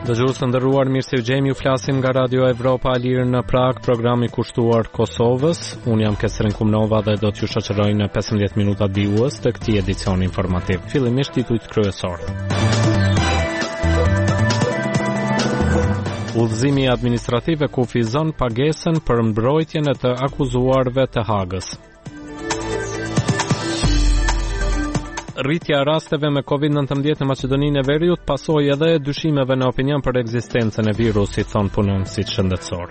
Dëgjues të nderuar, mirë se u gjejmë, ju flasim nga Radio Evropa e Lirë në Prag, programi kushtuar Kosovës. Unë jam Kesrin Kumnova dhe do t'ju shoqëroj në 15 minuta diuës të këtij edicioni informativ. Fillimisht titujt kryesor. Udhëzimi administrativ e kufizon pagesën për mbrojtjen e të akuzuarve të Hagës. Rritja rasteve me COVID-19 në Maqedoninë e Veriut pasoi edhe dyshimeve në opinion për ekzistencën e virusit, thon punonësit shëndetësor.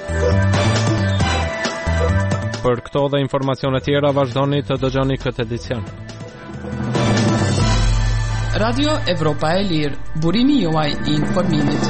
Për këto dhe informacione tjera vazhdoni të dëgjoni këtë edicion. Radio Evropa e Lirë, burimi juaj I informimit.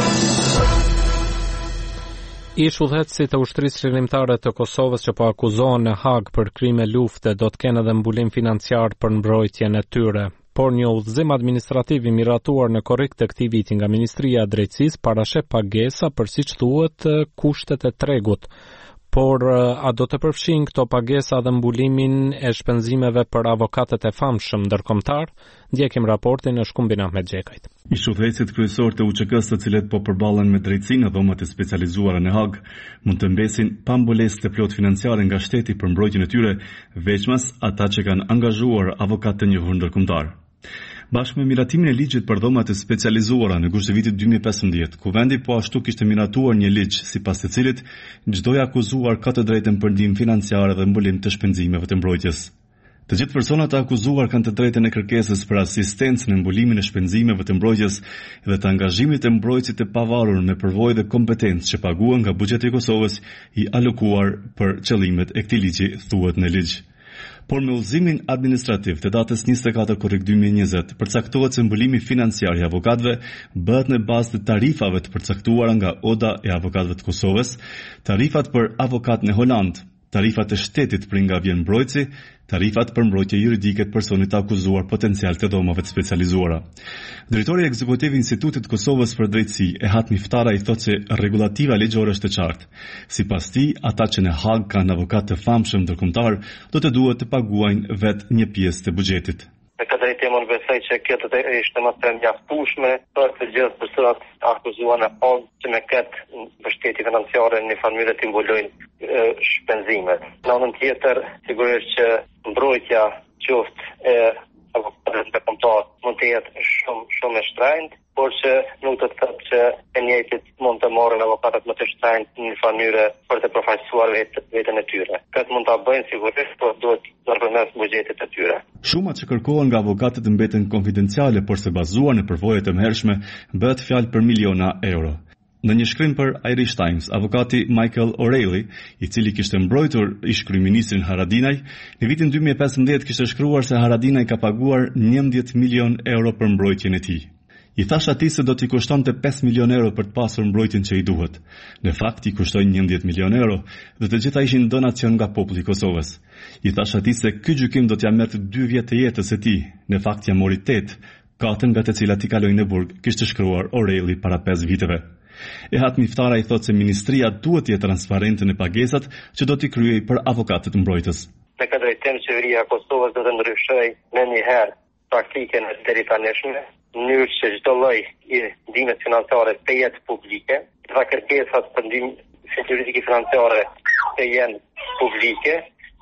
Ish udhëheqësit të ushtrisë qëllimtare të Kosovës që po akuzohen në Hag për krime lufte do të kenë edhe mbulim financiar për mbrojtjen e tyre. Por një udhëzim administrativ I miratuar në korrik të këtij viti nga Ministria e Drejtësisë parasheh pagesa për siç thuhet kushtet e tregut. Por a do të përfshin këto pagesa dhe mbulimin e shpenzimeve për avokatët e famshëm ndërkombëtar? Ndjekim raportin në Shkumbin Ahmet Xhekajt. Ish udhëheqësit kryesor të UÇK-s, të cilët po përballen me drejtësinë në dhomat e specializuara në Hag, mund të mbesin pa mbulesë të plot financiare nga shteti për mbrojtjen e tyre, veçmas ata që kanë angazhuar avokat të njohur ndërkombëtar. Bashkë me miratimin e ligjit për dhomat e specializuara në gusht të vitit 2015, kuvendi po ashtu kishte miratuar një ligj sipas të cilit çdo I akuzuar ka të drejtën për ndihmë financiare dhe mbulim të shpenzimeve të mbrojtjes. Të gjithë personat e akuzuar kanë të drejtën e kërkesës për asistencë në mbulimin e shpenzimeve të mbrojtjes dhe të angazhimit të mbrojtësit të pavarur me përvojë dhe kompetencë që paguhen nga buxheti I Kosovës I alokuar për qëllimet e këtij ligji, thuhet në ligj. Por me udhëzimin administrativ të datës 24 korrik 2020, përcaktohet se mbulimi financiar I avokatëve bëhet në bazë të tarifave të përcaktuara nga Oda e Avokatëve të Kosovës, tarifat për avokat në Holand, tarifat e shtetit për nga vjen mbrojtësi, tarifat për mbrojtje juridike të personit akuzuar potencial të dhomave të specializuara. Drejtori ekzekutiv I Institutit të Kosovës për Drejtësi, Ehat Miftara, I thotë se rregullativa ligjore është e qartë. Sipas tij, ata që në Hag kanë avokat të famshëm ndërkombëtar do të duhet të paguajnë vetë një pjesë të buxhetit. Me këtë drejtim unë besoj që kjo të ishte më të mjaftueshme për të gjithë personat akuzuar në Hag që me këtë mbështetje financiare në mënyrë të mbulojnë shpenzimet. Në anën tjetër, sigurisht që mbrojtja qoftë e avokatëve të kombëtar mund të jetë shumë e shtrenjtë, por që nuk do të thotë që e njëjtit mund të marrin avokatët më të shtrenjtë në mënyrë për të përfaqësuar veten e tyre. Këtë mund ta bëjnë sigurisht, por duhet përmes buxhetit të tyre. Shumat që kërkohen nga avokatët mbeten konfidenciale, por se bazuar në përvojë të mëhershme, bëhet fjalë për miliona euro. Në një shkrim për Irish Times, avokati Michael O'Reilly, I cili kishte mbrojtur ish kryeministrin Haradinaj, në vitin 2015 kishte shkruar se Haradinaj ka paguar 11 milion euro për mbrojtjen e tij. I thash atij se do t'i kushtonte 5 milion euro për të pasur mbrojtjen që I duhet. Në fakt I kushtoi 11 milion euro dhe të gjitha ishin donacion nga populli I Kosovës. I thash atij se ky gjykim do t'ia merrte 2 vjet të jetës së tij. Në fakt ja mori 8, 4 nga të cilat I kaloi në burg, kishte shkruar O'Reilly para 5 viteve. Ehat Miftara I thotë se ministria duhet të jetë transparente në pagesat që do t'i kryej për avokatët mbrojtës. Me këtë drejtim qeveria e Kosovës do të ndryshojë në një herë praktikën e deri tanishme, në mënyrë që çdo lloj I ndihmës financiare të jetë publike, dhe kërkesat për ndihmë juridike financiare të jenë publike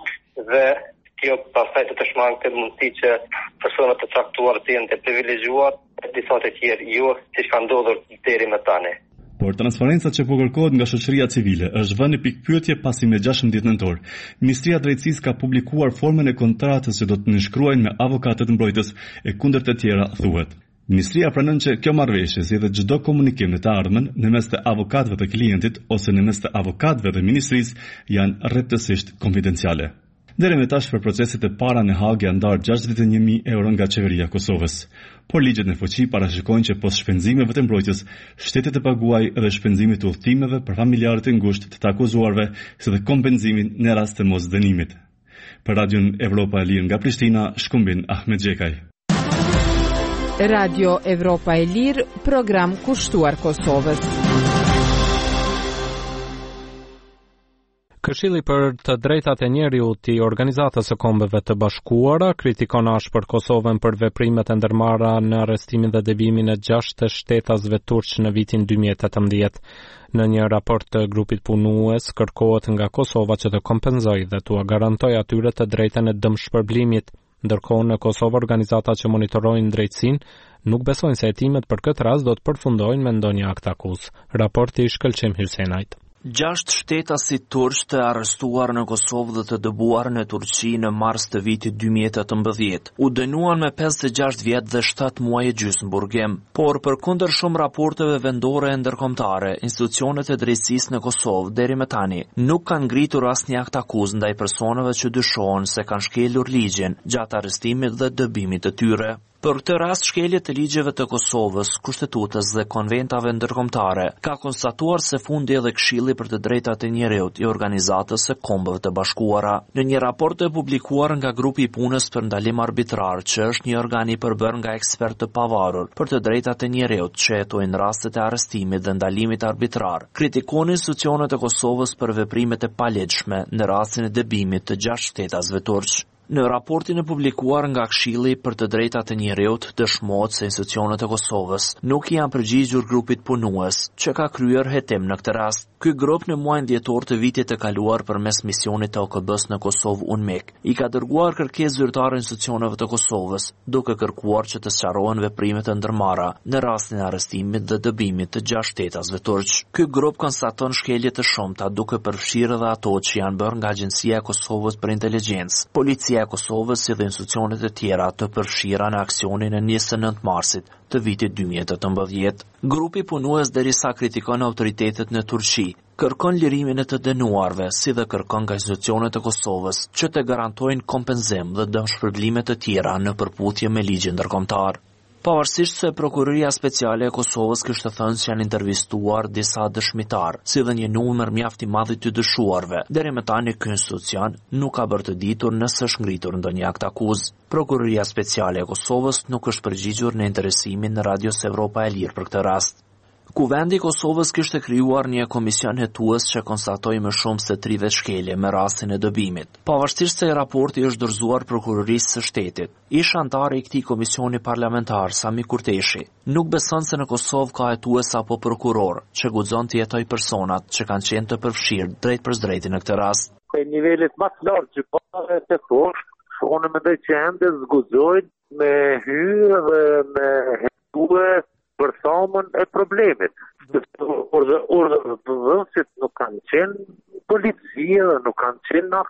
dhe kjo pastaj të shmangë mundësi që personat të caktuar të jenë të privilegjuar, disa të tjerë jo, siç ka ndodhur deri më tani. Por transparenca që po kërkohet nga shoqëria civile është vënë në pikpyetje pasi me 16 nëntor, Ministria e Drejtësisë ka publikuar formën e kontratës që do të nënshkruajnë me avokatët mbrojtës e kundërt të tjera, thuhet. Ministria pranon që kjo marrëveshje, si dhe çdo komunikim në të ardhmen në mes të avokatëve të klientit ose në mes të avokatëve dhe ministrisë janë rreptësisht konfidenciale. Deri më tash për proceset e para në Hag janë ndarë 61.000 euro nga qeveria e Kosovës. Por ligjet në fuqi parashikojnë që pos shpenzimeve të mbrojtjes, shteti të paguajë edhe shpenzimet e udhëtimeve për familjarët e ngushtë të akuzuarve, si dhe kompenzimin në rast të mosdënimit. Për Radion Evropa e Lirë nga Prishtina, Shkumbin Ahmet Xhekaj. Radio Evropa e Lirë, program kushtuar Kosovës. Këshilli për të drejtat e njeriut i Organizatës së Kombeve të Bashkuara kritikon ashpër Kosovën për veprimet e ndërmarra në arrestimin dhe debimin e 6 shtetasve turq në vitin 2018. Në një raport të grupit punues kërkohet nga Kosova që të kompenzojë dhe t'u garantojë atyre të drejtën e dëmshpërblimit. Ndërkohë në Kosovë organizatat që monitorojnë drejtësinë nuk besojnë se hetimet për këtë rast do të përfundojnë me ndonjë akt akuz. Raporti i Shkëlqim Hyrsenajt. 6 shtetasit turq të arrestuar në Kosovë dhe të dëbuar në Turqi në mars të vitit 2018 u dënuan me 56 vjet dhe 7 muaj e gjysmë burgim, por përkundër shumë raporteve vendore e ndërkombëtare, institucionet e drejtësisë në Kosovë deri më tani nuk kanë ngritur asnjë akt akuz ndaj personave që dyshohen se kanë shkelur ligjin gjatë arrestimit dhe dëbimit të tyre. Për këtë rast, shkeljet e ligjeve të Kosovës, kushtetutës dhe konventave ndërkombëtare ka konstatuar se fundi edhe Këshilli për të drejtat e njeriut i Organizatës së Kombeve të Bashkuara. Në një raport të publikuar nga grupi i punës për ndalim arbitrar, që është një organ i përbërë nga ekspertë të pavarur për të drejtat e njeriut që hetojnë rastet e arrestimit dhe ndalimit arbitrar, kritikon institucionet e Kosovës për veprimet e palegjshme në rastin e dëbimit të 6 shtetasve turq. Në raportin e publikuar nga Këshilli për të drejtat e njeriut, dëshmohet se institucionet e Kosovës nuk i janë përgjigjur grupit punues që ka kryer hetim në këtë rast. Ky grup në muajin dhjetor të vitit të kaluar përmes misionit të OKB-s në Kosovë UNMIK i ka dërguar kërkesë zyrtare institucioneve të Kosovës, duke kërkuar që të sqarohen veprimet e ndërmarra në rastin e arrestimit dhe dëbimit të 6 shtetasve turq. Ky grup konstaton shkelje të shumta duke përfshirë edhe ato që janë bërë nga Agjencia e Kosovës për Inteligjencë, Policia e Kosovës si dhe institucionet e tjera të përfshira në aksionin e 29 marsit të vitit 2018. Grupi punues derisa kritikon autoritetet në Turqi, kërkon lirimin e të dënuarve, si dhe kërkon nga institucionet e Kosovës që të garantojnë kompenzim dhe dëmshpërblime të tjera në përputhje me ligjin ndërkombëtar. Pavarësisht se Prokuroria Speciale e Kosovës kishte thënë se janë intervistuar disa dëshmitar, si dhe një numër mjaft i madh të dyshuarve, deri më tani ky institucion nuk ka bërë të ditur nëse është ngritur ndonjë akt akuz. Prokuroria Speciale e Kosovës nuk është përgjigjur në interesimin në Radios Evropa e Lirë për këtë rast. Kuvendi i Kosovës kishte krijuar një komision hetues që konstatoi më shumë se 30 shkelje me rastin e dëbimit. Pavarësisht se raporti është dorëzuar prokurorisë së shtetit, ish antar i këtij komisioni parlamentar Sami Kurteshi nuk beson se në Kosovë ka hetues apo prokuror që guxon të jetojë personat që kanë qenë të përfshirë drejt për drejtë në këtë rast. Në nivelet më të lartë gjykatave të poshtë, unë mendoj që ende zguzojnë me hyrë dhe me hetue për thamën e problemit. Urdhëruesit nuk kanë qenë policia, nuk kanë qenë